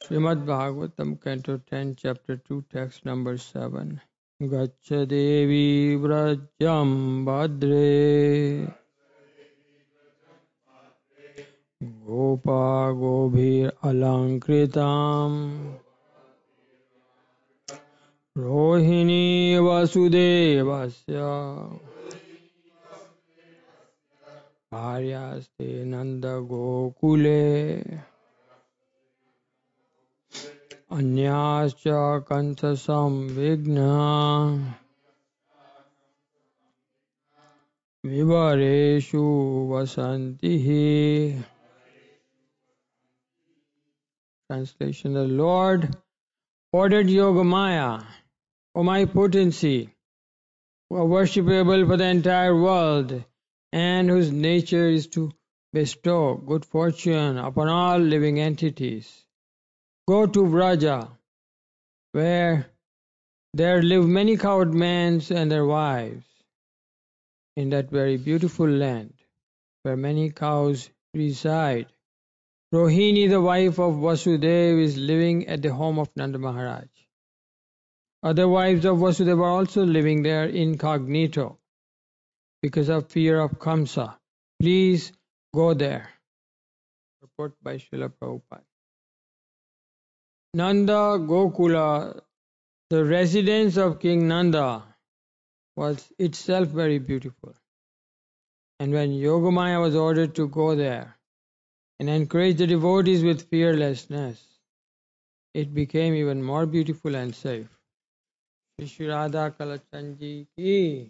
Srimad Bhagavatam, Canto 10, Chapter 2, Text number 7. Gaccha Devi Vrajam Bhadre Gopa Gobhir Alankritam Rohini Vasudevasya Bharyaste Nanda Gokule Anyascha Kantha Samvigna Vivareshu Vasantihi. Translation: The Lord ordered Yogamaya, O my potency, who are worshipable for the entire world, and whose nature is to bestow good fortune upon all living entities. Go to Vraja, where there live many cowherd men and their wives, in that very beautiful land, where many cows reside. Rohini, the wife of Vasudeva, is living at the home of Nanda Maharaj. Other wives of Vasudeva are also living there incognito because of fear of Kamsa. Please go there. Report by Srila Prabhupada. Nanda Gokula, the residence of King Nanda, was itself very beautiful. And when Yogamaya was ordered to go there and encourage the devotees with fearlessness, it became even more beautiful and safe. Shri Radha Kalachandji ki.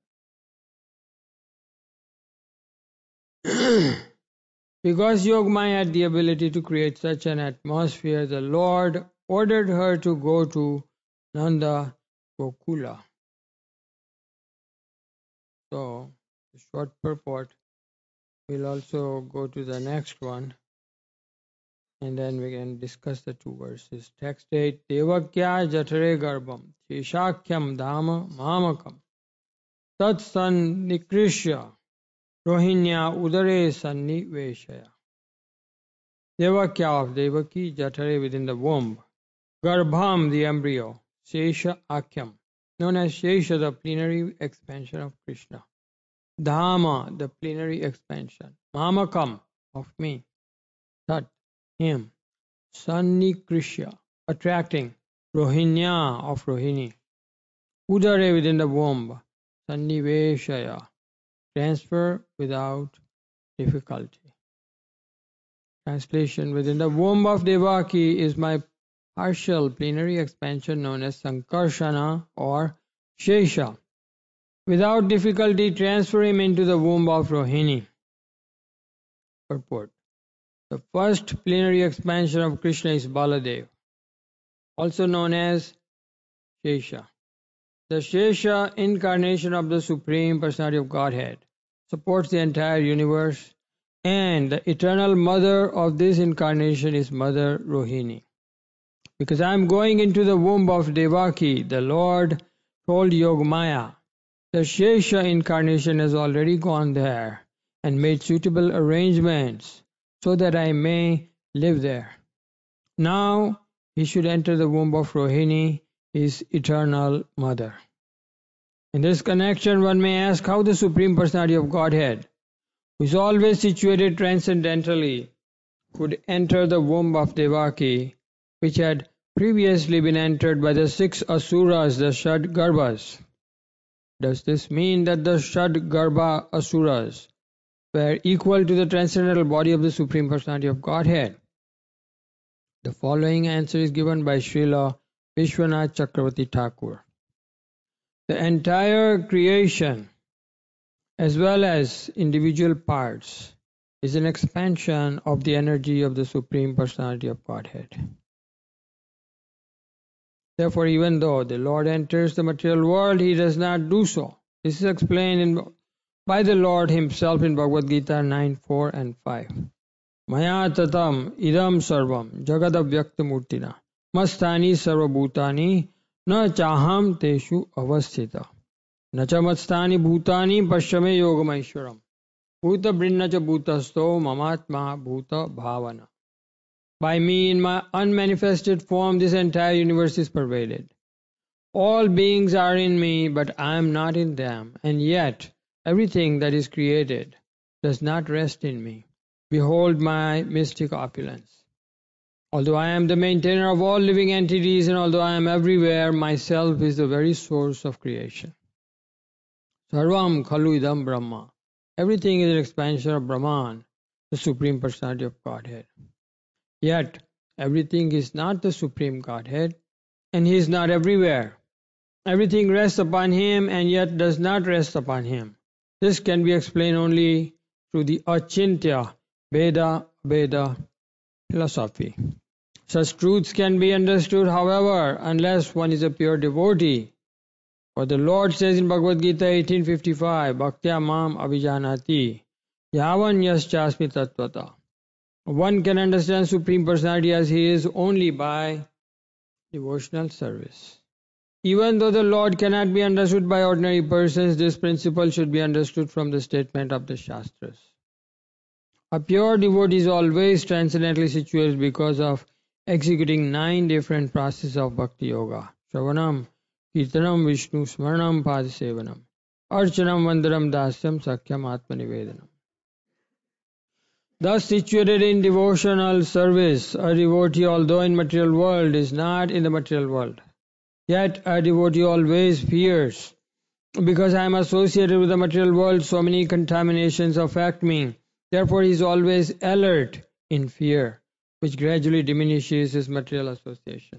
Because Yogamaya had the ability to create such an atmosphere, the Lord ordered her to go to Nanda Gokula. So, the short purport, we'll also go to the next one, and then we can discuss the two verses. Text 8. Devakya jatare garbham sheshakyam dhama mamakam tat san nikrishya rohinya udare sanniveshaya. Devakya of Devaki, jatare within the womb, garbham the embryo, shesha akyam known as Shesha, the plenary expansion of Krishna, Dhama, the plenary expansion, Mamakam, of me, Tat, him, Sannikrishya, attracting, Rohinya, of Rohini, Udare, within the womb, Sanniveshaya, transfer without difficulty. Translation: Within the womb of Devaki is my partial plenary expansion known as Sankarshana or Shesha. Without difficulty transfer him into the womb of Rohini. Purport: The first plenary expansion of Krishna is Baladev, also known as Shesha. The Shesha, incarnation of the Supreme Personality of Godhead, supports the entire universe, and the eternal mother of this incarnation is Mother Rohini. Because I am going into the womb of Devaki, the Lord told Yogamaya, the Shesha incarnation has already gone there and made suitable arrangements so that I may live there. Now he should enter the womb of Rohini, his eternal mother. In this connection, one may ask how the Supreme Personality of Godhead, who is always situated transcendentally, could enter the womb of Devaki, which had previously been entered by the 6 asuras, the Shad-garbhas. Does this mean that the Shad-garbha asuras were equal to the transcendental body of the Supreme Personality of Godhead? The following answer is given by Srila Vishwanath Chakravarti Thakur. The entire creation, as well as individual parts, is an expansion of the energy of the Supreme Personality of Godhead. Therefore, even though the Lord enters the material world, he does not do so. This is explained by the Lord himself in Bhagavad Gita 9:4 and 5. Maya tatam idam sarvam jagadavyaktamurtina mastani sarvabhutani na chaham teshu avasthita na cha mastani bhutani pashyame yogamaishwaram bhuta brinna cha bhutasto mamatma bhuta bhavana. By me in my unmanifested form, this entire universe is pervaded. All beings are in me, but I am not in them, and yet everything that is created does not rest in me. Behold my mystic opulence. Although I am the maintainer of all living entities, and although I am everywhere, myself is the very source of creation. Sarvam khalu idam Brahma. Everything is an expansion of Brahman, the Supreme Personality of Godhead. Yet, everything is not the Supreme Godhead, and He is not everywhere. Everything rests upon Him, and yet does not rest upon Him. This can be explained only through the Achintya, Veda, Veda philosophy. Such truths can be understood, however, unless one is a pure devotee. For the Lord says in Bhagavad Gita 18:55, Bhaktya mam avijanati, yavan yaschasmi tattvata. One can understand Supreme Personality as He is only by devotional service. Even though the Lord cannot be understood by ordinary persons, this principle should be understood from the statement of the Shastras. A pure devotee is always transcendently situated because of executing 9 different processes of Bhakti Yoga. Shravanam, Kirtanam, Vishnu, Smaranam, Padasevanam, Archanam, Vandanam, Dasyam, Sakhyam, Atmanivedanam. Thus situated in devotional service, a devotee, although in material world, is not in the material world. Yet a devotee always fears. Because I am associated with the material world, so many contaminations affect me. Therefore he is always alert in fear, which gradually diminishes his material association.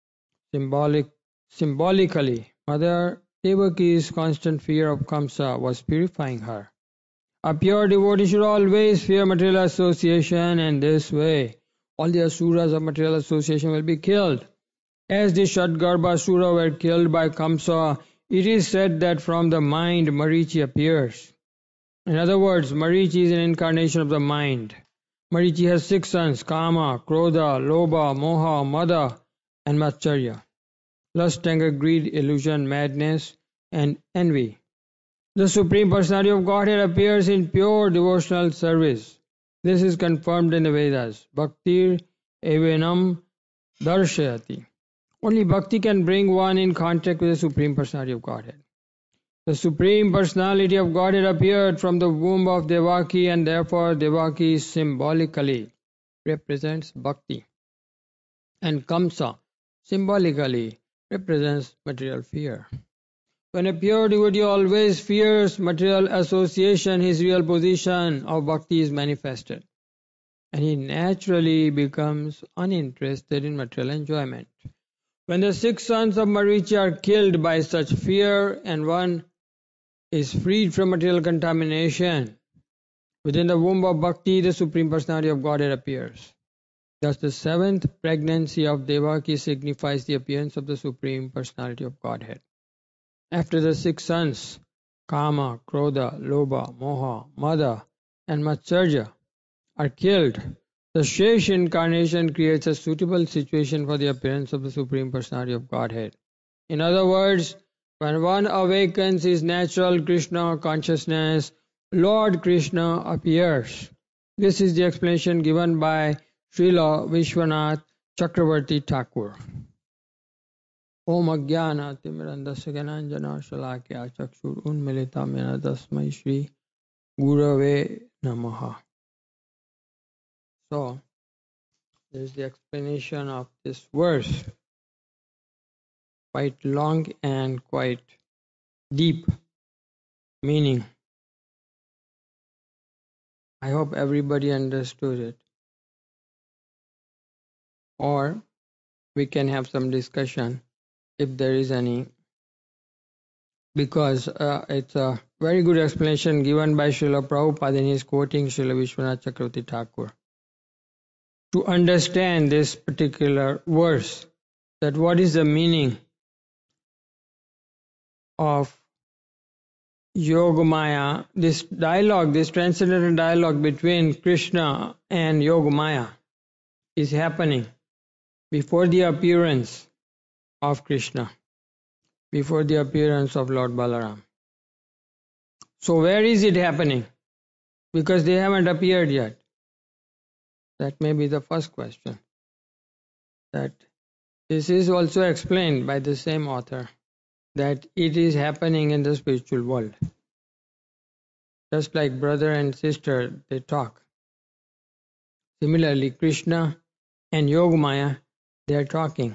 Symbolically, Mother Devaki's constant fear of Kamsa was purifying her. A pure devotee should always fear material association, and this way all the asuras of material association will be killed. As the Shatgarbha asura were killed by Kamsa, it is said that from the mind Marichi appears. In other words, Marichi is an incarnation of the mind. Marichi has 6 sons: Kama, Krodha, Lobha, Moha, Mada, and Matsarya. Lust, anger, greed, illusion, madness, and envy. The Supreme Personality of Godhead appears in pure devotional service. This is confirmed in the Vedas. Bhaktir evenam darshayati. Only bhakti can bring one in contact with the Supreme Personality of Godhead. The Supreme Personality of Godhead appeared from the womb of Devaki, and therefore Devaki symbolically represents bhakti, and Kamsa symbolically represents material fear. When a pure devotee always fears material association, his real position of bhakti is manifested, and he naturally becomes uninterested in material enjoyment. When the 6 sons of Marichi are killed by such fear, and one is freed from material contamination, within the womb of bhakti, the Supreme Personality of Godhead appears. Thus the 7th pregnancy of Devaki signifies the appearance of the Supreme Personality of Godhead. After the 6 sons, Kama, Krodha, Lobha, Moha, Mada, and Matsarya, are killed, the Shesh incarnation creates a suitable situation for the appearance of the Supreme Personality of Godhead. In other words, when one awakens his natural Krishna consciousness, Lord Krishna appears. This is the explanation given by Srila Vishwanath Chakravarti Thakur. Om Ajnana Timirandasya Gyananjana Shalakya Chakshur Unmilita Mena Tasmai Shri Gurave Namaha. So, this is the explanation of this verse. Quite long and quite deep meaning. I hope everybody understood it. Or we can have some discussion if there is any, because it's a very good explanation given by Srila Prabhupada, and he is quoting Srila Vishwanath Chakravarti Thakur. To understand this particular verse, that what is the meaning of Yogamaya, this dialogue, this transcendental dialogue between Krishna and Yogamaya is happening before the appearance of Krishna, before the appearance of Lord Balaram. So where is it happening? Because they haven't appeared yet. That may be the first question. That this is also explained by the same author, that it is happening in the spiritual world. Just like brother and sister, they talk. Similarly, Krishna and Yogamaya, they are talking.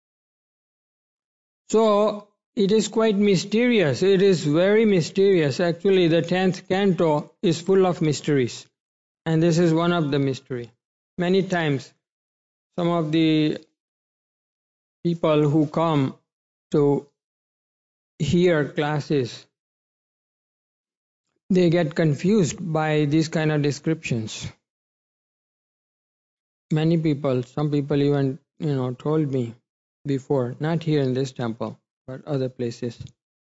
So, it is quite mysterious. It is very mysterious. Actually, the 10th canto is full of mysteries. And this is one of the mysteries. Many times, some of the people who come to hear classes, they get confused by these kind of descriptions. Many people, some people even, told me before, not here in this temple, but other places,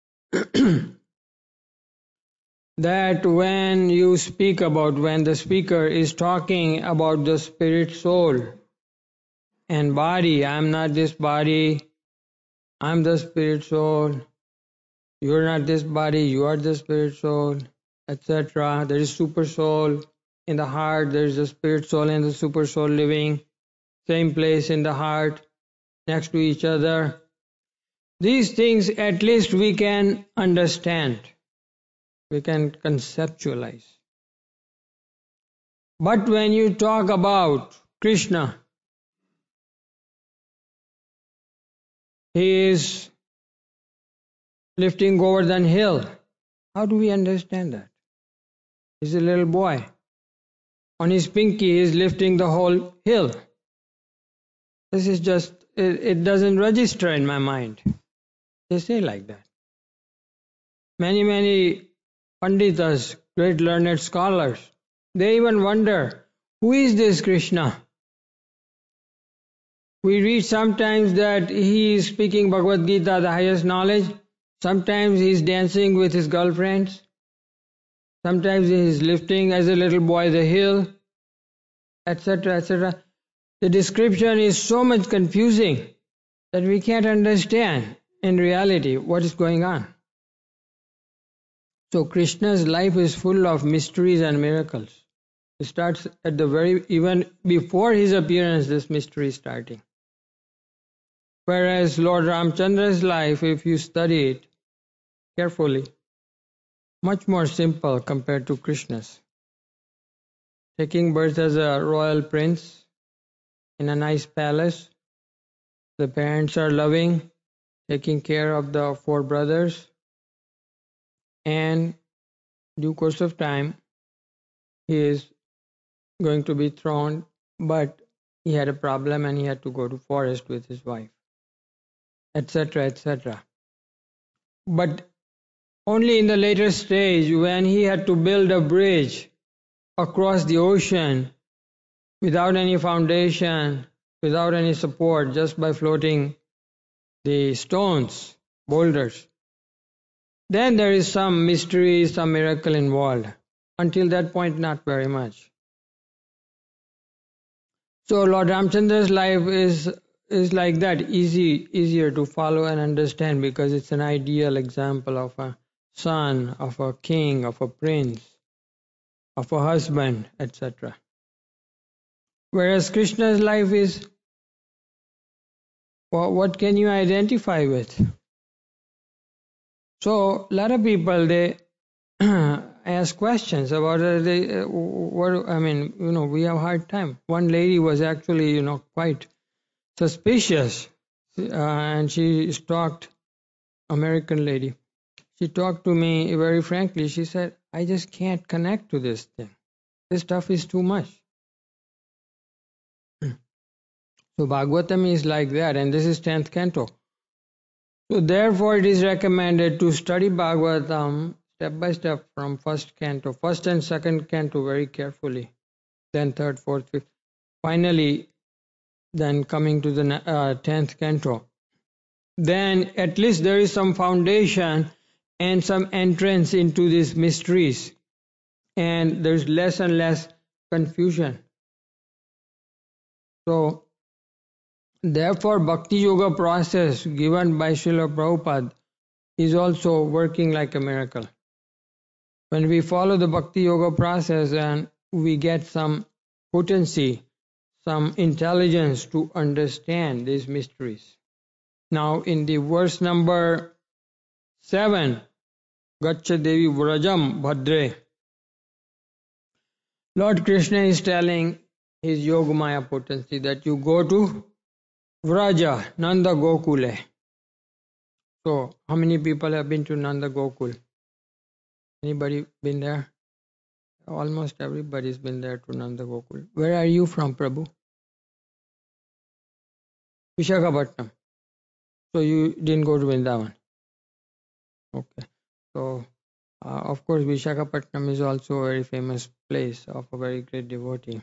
that when the speaker is talking about the spirit, soul, and body, I'm not this body, I'm the spirit soul, you're not this body, you are the spirit soul, etc. There is super soul in the heart, there is a spirit soul and the super soul living same place in the heart, next to each other. These things at least we can understand, we can conceptualize. But when you talk about Krishna, he is lifting Govardhan hill. How do we understand that? He's a little boy. On his pinky, he is lifting the whole hill. This is just, it doesn't register in my mind. They say like that. Many Panditas, great learned scholars, they even wonder, who is this Krishna? We read sometimes that he is speaking Bhagavad Gita, the highest knowledge. Sometimes he is dancing with his girlfriends. Sometimes he is lifting as a little boy the hill, etc., etc. The description is so much confusing that we can't understand in reality what is going on. So Krishna's life is full of mysteries and miracles. It starts at even before his appearance, this mystery is starting. Whereas Lord Ramchandra's life, if you study it carefully, much more simple compared to Krishna's. Taking birth as a royal prince in a nice palace, the parents are loving, taking care of the 4 brothers, and due course of time, he is going to be thrown, but he had a problem and he had to go to forest with his wife, etc., etc. But only in the later stage, when he had to build a bridge across the ocean without any foundation, without any support, just by floating the stones, boulders, then there is some mystery, some miracle involved. Until that point, not very much. So Lord Ramchandra's life is like that, easier to follow and understand, because it's an ideal example of a son, of a king, of a prince, of a husband, etc. Whereas Krishna's life is, what can you identify with? So a lot of people, they ask questions about we have a hard time. One lady was actually, quite suspicious, and she talked, American lady. She talked to me very frankly. She said, I just can't connect to this thing. This stuff is too much. So Bhagavatam is like that, and this is 10th canto. So therefore it is recommended to study Bhagavatam step by step from first canto, first and second canto very carefully, then third, fourth, fifth. Finally, then coming to the 10th canto. Then at least there is some foundation and some entrance into these mysteries, and there's less and less confusion. So therefore Bhakti Yoga process given by Srila Prabhupada is also working like a miracle. When we follow the Bhakti Yoga process and we get some potency, some intelligence to understand these mysteries. Now in the verse number 7, Gaccha Devi Vrajam Bhadre, Lord Krishna is telling his Yogamaya potency that you go to Vraja, Nanda Gokule. So, how many people have been to Nanda Gokul? Anybody been there? Almost everybody's been there to Nanda Gokul. Where are you from, Prabhu? Visakhapatnam. So you didn't go to Vrindavan. Okay. So, of course, Visakhapatnam is also a very famous place of a very great devotee.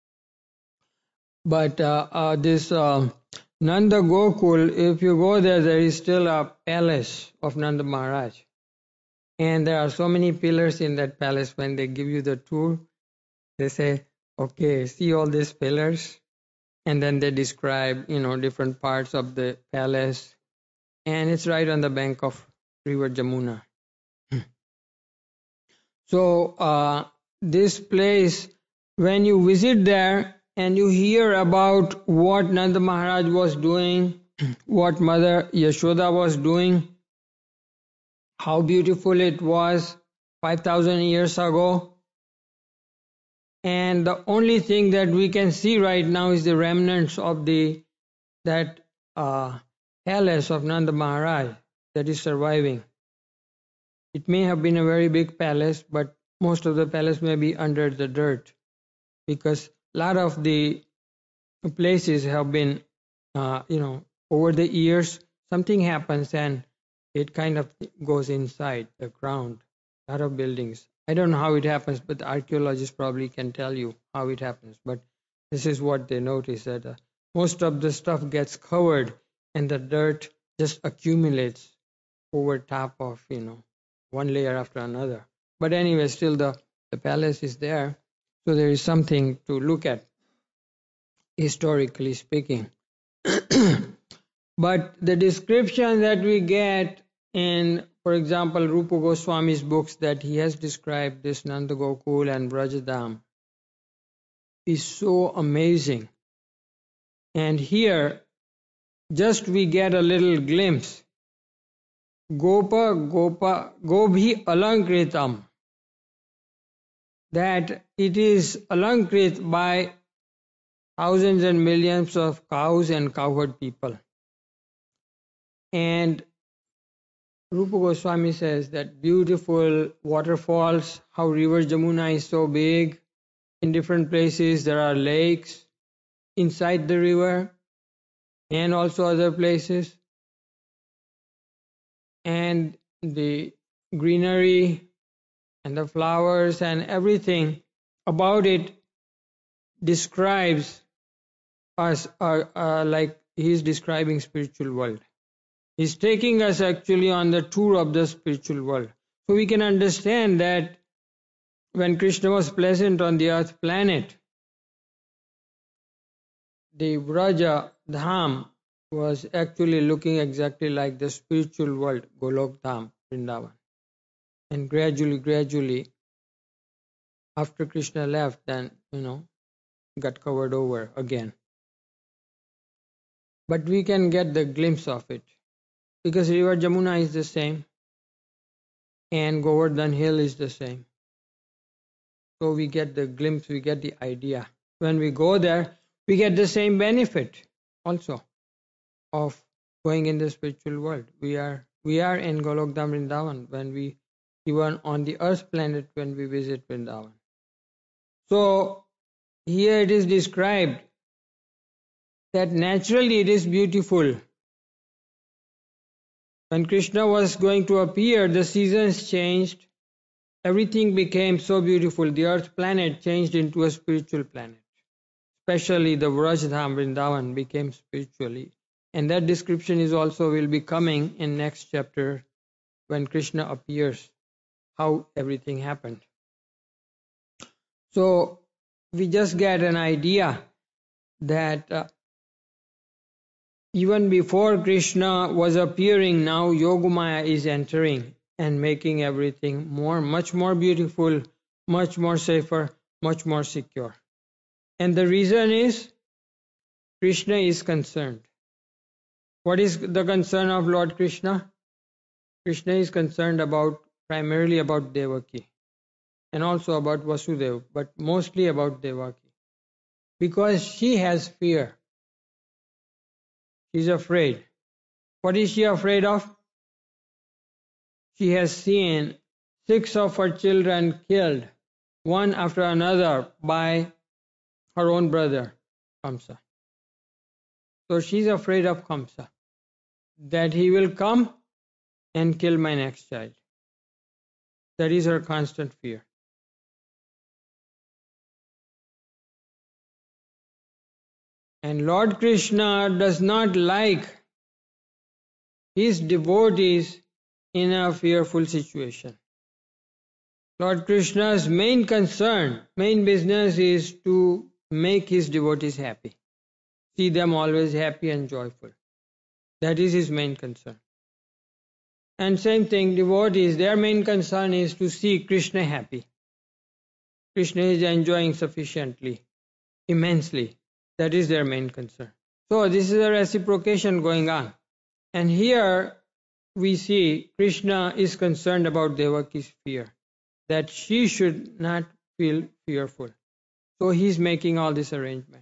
But this Nanda Gokul, if you go there, there is still a palace of Nanda Maharaj. And there are so many pillars in that palace. When they give you the tour, they say, okay, see all these pillars. And then they describe, different parts of the palace. And it's right on the bank of river Jamuna. So this place, when you visit there and you hear about what Nanda Maharaj was doing, what Mother Yashoda was doing, how beautiful it was 5,000 years ago. And the only thing that we can see right now is the remnants of that palace of Nanda Maharaj that is surviving. It may have been a very big palace, but most of the palace may be under the dirt, because a lot of the places have been, over the years, something happens and it kind of goes inside the ground. A lot of buildings. I don't know how it happens, but the archaeologists probably can tell you how it happens. But this is what they notice, that most of the stuff gets covered and the dirt just accumulates over top of, one layer after another. But anyway, still the palace is there. So there is something to look at, historically speaking. But the description that we get in, for example, Rupa Goswami's books, that he has described this Nanda Gokul and Vrajadham, is so amazing. And here, just we get a little glimpse. Gobhi Alankritam, that it is alankrit by thousands and millions of cows and cowherd people. And Rupa Goswami says that beautiful waterfalls, how river Jamuna is so big. In different places there are lakes inside the river and also other places. And the greenery and the flowers and everything about it describes us like he is describing spiritual world. He's taking us actually on the tour of the spiritual world. So we can understand that when Krishna was present on the earth planet, the Vraja Dham was actually looking exactly like the spiritual world, Golok Dham, Vrindavan. And gradually, after Krishna left, then, got covered over again. But we can get the glimpse of it, because river Jamuna is the same and Govardhan Hill is the same. So we get the glimpse, we get the idea. When we go there, we get the same benefit also of going in the spiritual world. We are in Golok Dham Vrindavan when we, even on the earth planet, when we visit Vrindavan. So here it is described that naturally it is beautiful. When Krishna was going to appear, the seasons changed. Everything became so beautiful. The earth planet changed into a spiritual planet. Especially the Vrajdham Vrindavan became spiritually. And that description is also will be coming in next chapter when Krishna appears, how everything happened. So we just get an idea that even before Krishna was appearing, now Yogamaya is entering and making everything much more beautiful, much more safer, much more secure. And the reason is Krishna is concerned. What is the concern of Lord Krishna? Krishna is concerned primarily about Devaki and also about Vasudeva, but mostly about Devaki. Because she has fear. She's afraid. What is she afraid of? She has seen 6 of her children killed, one after another, by her own brother, Kamsa. So she's afraid of Kamsa, that he will come and kill my next child. That is her constant fear. And Lord Krishna does not like his devotees in a fearful situation. Lord Krishna's main concern, main business is to make his devotees happy. See them always happy and joyful. That is his main concern. And same thing, devotees, their main concern is to see Krishna happy. Krishna is enjoying sufficiently, immensely. That is their main concern. So this is a reciprocation going on. And here we see Krishna is concerned about Devaki's fear, that she should not feel fearful. So he's making all this arrangement.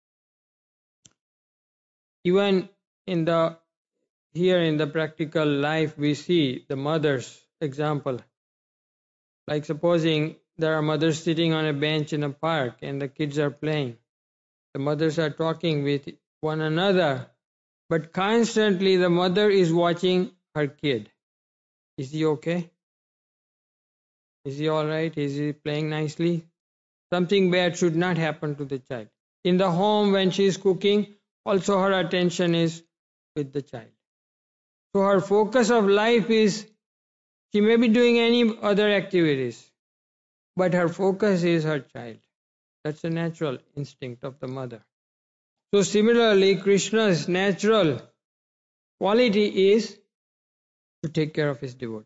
Even here in the practical life, we see the mother's example. Like supposing there are mothers sitting on a bench in a park and the kids are playing. The mothers are talking with one another, but constantly the mother is watching her kid. Is he okay? Is he all right? Is he playing nicely? Something bad should not happen to the child. In the home, when she is cooking, also her attention is with the child. So her focus of life is, she may be doing any other activities, but her focus is her child. That's a natural instinct of the mother. So similarly, Krishna's natural quality is to take care of his devotees.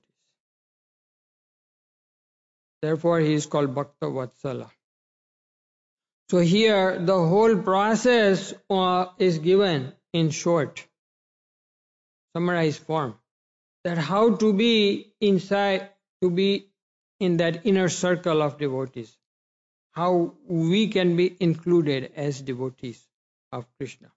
Therefore, he is called Bhakta Vatsala. So here, the whole process is given in short, summarized form. That how to be inside, to be in that inner circle of devotees. How we can be included as devotees of Krishna.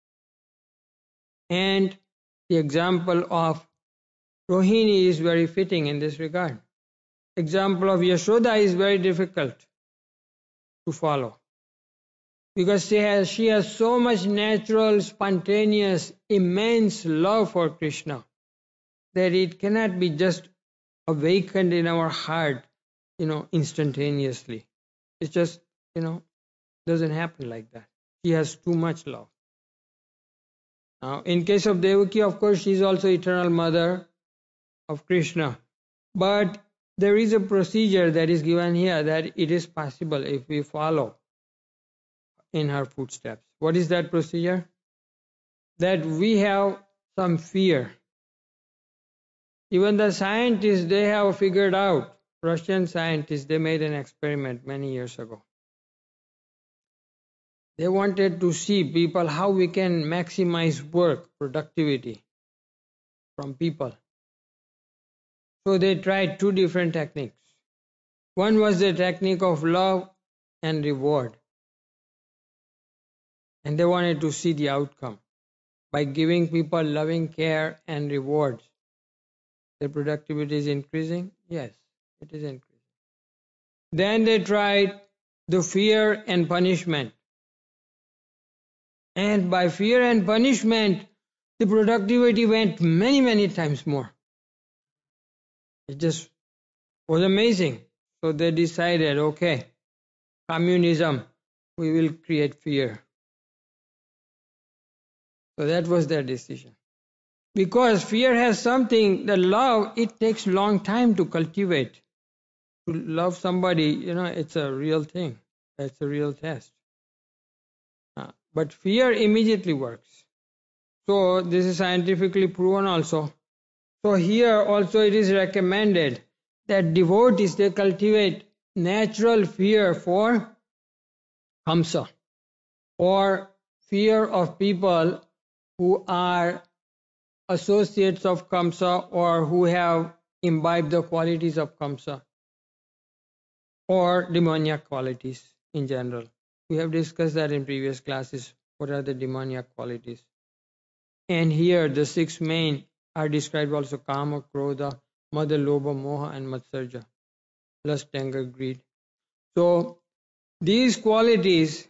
And the example of Rohini is very fitting in this regard. Example of Yashoda is very difficult to follow. Because she has so much natural, spontaneous, immense love for Krishna that it cannot be just awakened in our heart, instantaneously. It just, doesn't happen like that. She has too much love. Now, in case of Devaki, of course, she is also eternal mother of Krishna. But there is a procedure that is given here that it is possible if we follow in her footsteps. What is that procedure? That we have some fear. Even the scientists, they have figured out, Russian scientists, they made an experiment many years ago. They wanted to see people, how we can maximize work, productivity from people. So they tried 2 different techniques. One was the technique of love and reward. And they wanted to see the outcome. By giving people loving care and rewards, their productivity is increasing? Yes, it is increasing. Then they tried the fear and punishment. And by fear and punishment, the productivity went many, many times more. It just was amazing. So they decided, okay, communism, we will create fear. So that was their decision. Because fear has something, the love, it takes a long time to cultivate. To love somebody, it's a real thing. It's a real test. But fear immediately works. So this is scientifically proven also. So here also it is recommended that devotees, they cultivate natural fear for Kamsa or fear of people who are associates of Kamsa or who have imbibed the qualities of Kamsa or demoniac qualities in general. We have discussed that in previous classes. What are the demoniac qualities? And here the six main are described also: Kama, Krodha, Mada, Lobha, Moha and Matsarja. Lust, anger, greed. So these qualities,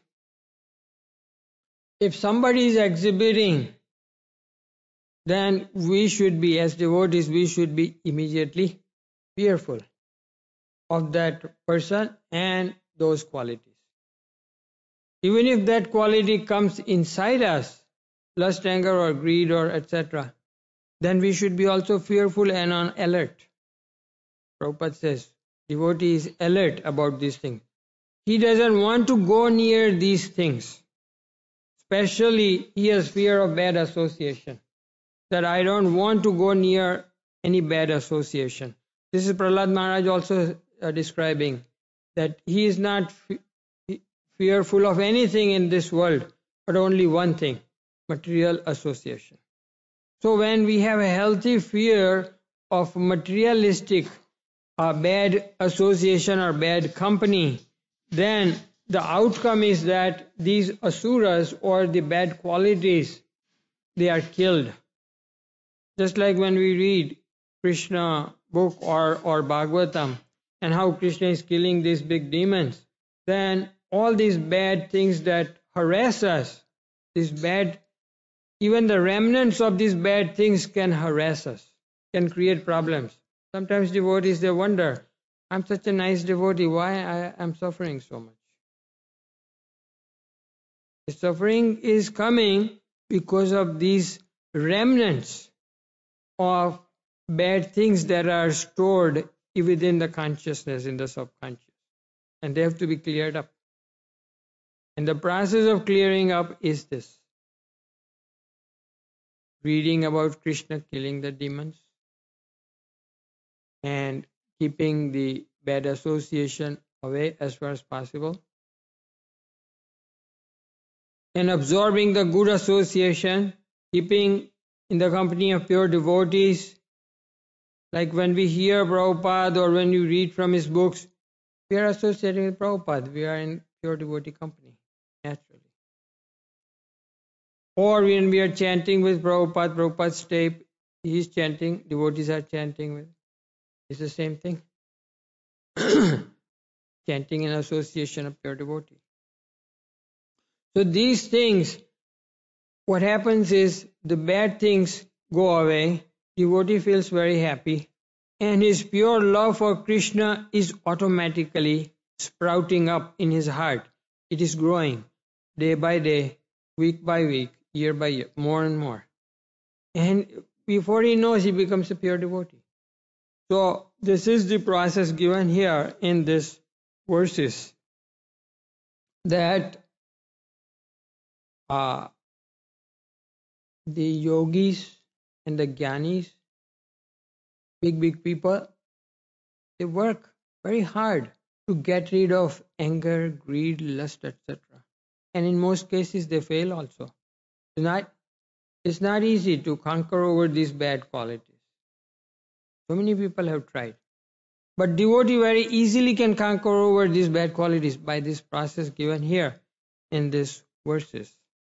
if somebody is exhibiting, then we should be, as devotees, we should be immediately fearful of that person and those qualities. Even if that quality comes inside us, lust, anger or greed or etc., then we should be also fearful and on alert. Prabhupada says, devotee is alert about these things. He doesn't want to go near these things. Especially, he has fear of bad association. That I don't want to go near any bad association. This is Prahlad Maharaj also describing that he is not fearful of anything in this world, but only one thing, material association. So when we have a healthy fear of materialistic bad association or bad company, then the outcome is that these asuras or the bad qualities, they are killed. Just like when we read Krishna book or Bhagavatam and how Krishna is killing these big demons, then all these bad things that harass us, these bad, even the remnants of these bad things can harass us, can create problems. Sometimes devotees, they wonder, I'm such a nice devotee, why I am suffering so much? The suffering is coming because of these remnants of bad things that are stored within the consciousness, in the subconscious. And they have to be cleared up. And the process of clearing up is this: reading about Krishna killing the demons and keeping the bad association away as far as possible, and absorbing the good association, keeping in the company of pure devotees. Like when we hear Prabhupada or when you read from his books, we are associating with Prabhupada. We are in pure devotee company, naturally. Or when we are chanting with Prabhupada, Prabhupada's tape, he is chanting, devotees are chanting with. It's the same thing. Chanting in association of pure devotee. So these things, what happens is the bad things go away, devotee feels very happy, and his pure love for Krishna is automatically sprouting up in his heart. It is growing day by day, week by week, year by year, more and more. And before he knows, he becomes a pure devotee. So this is the process given here in this verses, that the yogis and the jnanis, big people, they work very hard to get rid of anger, greed, lust, etc. And in most cases they fail also. It's not easy to conquer over these bad qualities. So many people have tried. But devotee very easily can conquer over these bad qualities by this process given here in these verses.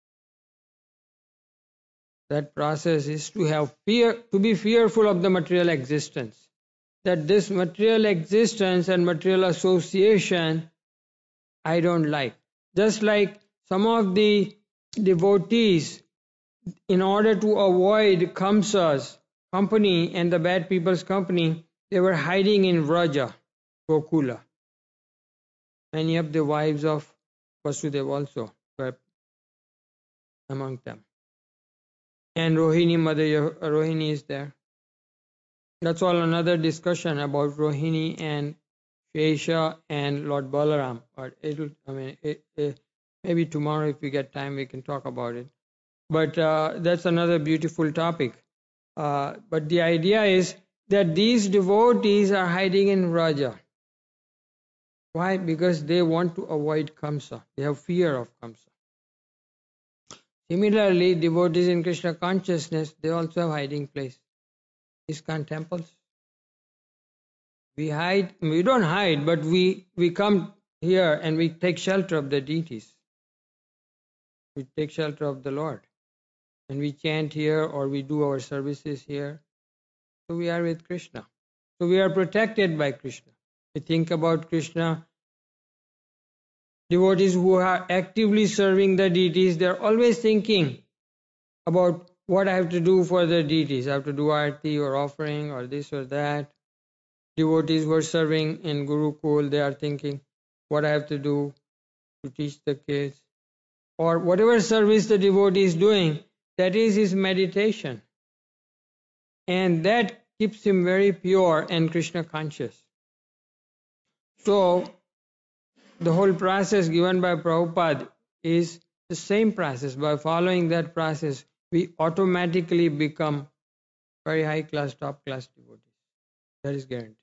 That process is to have fear, to be fearful of the material existence. That this material existence and material association I don't like. Just like some of the devotees, in order to avoid Kamsa's company and the bad people's company, they were hiding in Vraja, Gokula. Many of the wives of Vasudeva also were among them. And Rohini, Mother Rohini is there. That's all another discussion about Rohini and Shesha and Lord Balaram. But maybe tomorrow if we get time we can talk about it. But that's another beautiful topic. But the idea is that these devotees are hiding in Vraja. Why? Because they want to avoid Kamsa. They have fear of Kamsa. Similarly, devotees in Krishna consciousness, they also have hiding place. ISKCON temples. We don't hide, but we come here and we take shelter of the deities. We take shelter of the Lord. And we chant here or we do our services here. So we are with Krishna. So we are protected by Krishna. We think about Krishna. Devotees who are actively serving the deities, they are always thinking about what I have to do for the deities. I have to do arti or offering or this or that. Devotees who are serving in Gurukul, they are thinking what I have to do to teach the kids. Or whatever service the devotee is doing, that is his meditation. And that keeps him very pure and Krishna conscious. So, the whole process given by Prabhupada is the same process. By following that process, we automatically become very high class, top class devotees. That is guaranteed.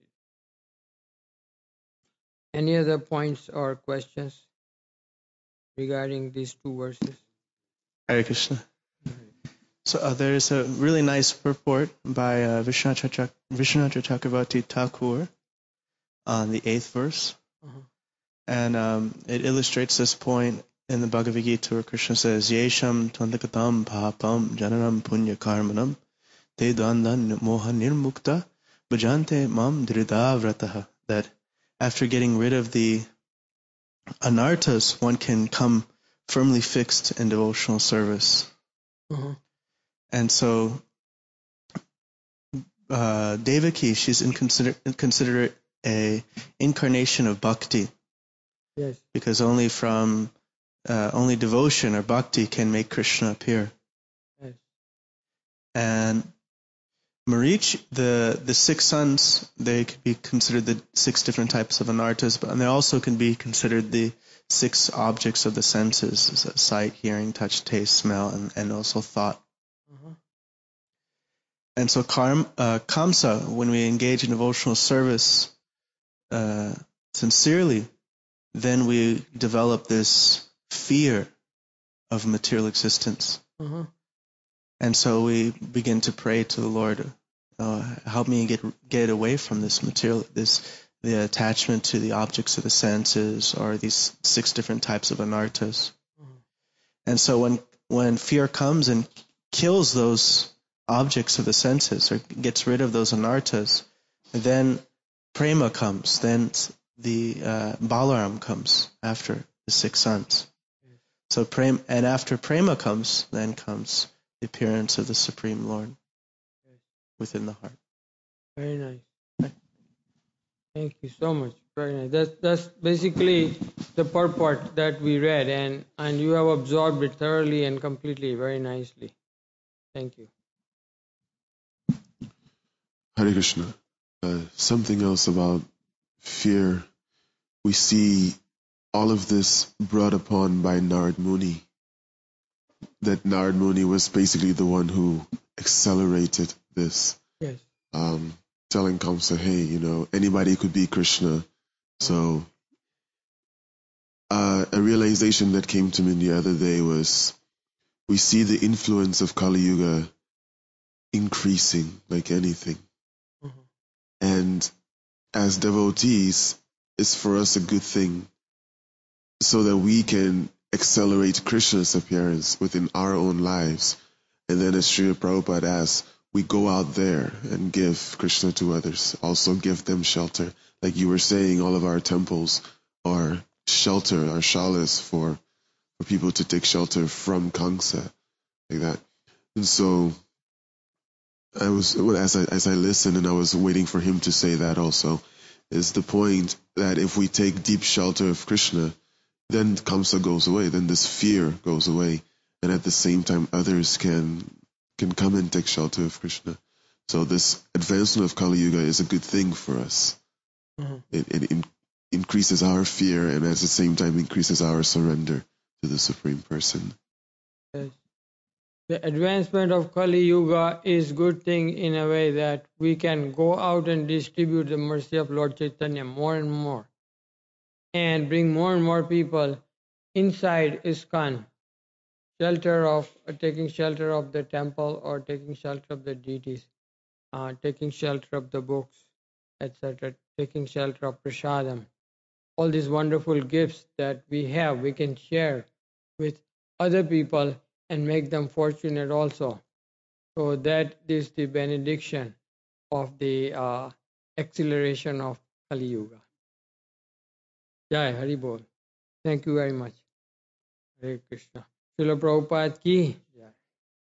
Any other points or questions regarding these two verses? Hare Krishna. So there is a really nice purport by Vishwanath Chakravarti Thakur on the 8th verse. And it illustrates this point in the Bhagavad Gita where Krishna says, Yesham tvantakatam papam jananam punya karmanam te dandan moha nirmukta bhajante mam dhridavrataha. That after getting rid of the anarthas, one can come firmly fixed in devotional service. And so Devaki, she's considered a incarnation of bhakti. Yes. Because only from only devotion or bhakti can make Krishna appear. Yes. And Marich, the 6 sons, they could be considered the 6 different types of anarthas, but they also can be considered the 6 objects of the senses: sight, hearing, touch, taste, smell, and also thought. And so Kamsa, when we engage in devotional service sincerely, then we develop this fear of material existence. And so we begin to pray to the Lord, help me get away from this material, the attachment to the objects of the senses, or these 6 different types of anarthas. And so when fear comes and kills those objects of the senses, or gets rid of those anarthas, then prema comes, then the Balaram comes after the 6 sons. So and after prema comes, then comes the appearance of the Supreme Lord within the heart. Very nice. Thank you so much. Very nice. That's basically the purport that we read, and you have absorbed it thoroughly and completely, very nicely. Thank you. Hare Krishna. Something else about fear. We see all of this brought upon by Narad Muni. That Narad Muni was basically the one who accelerated this. Yes. Telling Kamsa, hey, anybody could be Krishna. So a realization that came to me the other day was, we see the influence of Kali Yuga increasing like anything. And as devotees, it's for us a good thing so that we can accelerate Krishna's appearance within our own lives. And then as Srila Prabhupada asks, we go out there and give Krishna to others, also give them shelter. Like you were saying, all of our temples are shelter, are shalas for people to take shelter from Kamsa, like that. And so I was, as I listened and I was waiting for him to say that also, is the point that if we take deep shelter of Krishna, then Kamsa goes away, then this fear goes away, and at the same time others can come and take shelter of Krishna. So this advancement of Kali Yuga is a good thing for us. It increases our fear and at the same time increases our surrender to the Supreme Person. Yes. The advancement of Kali Yuga is good thing in a way that we can go out and distribute the mercy of Lord Chaitanya more and more, and bring more and more people inside ISKCON shelter of taking shelter of the temple or taking shelter of the deities, taking shelter of the books, etc., taking shelter of prasadam. All these wonderful gifts that we have, we can share with other people and make them fortunate also. So that is the benediction of the acceleration of Kali Yuga. Jai Hari Bol. Thank you very much. Hare Krishna. Srila Prabhupada ki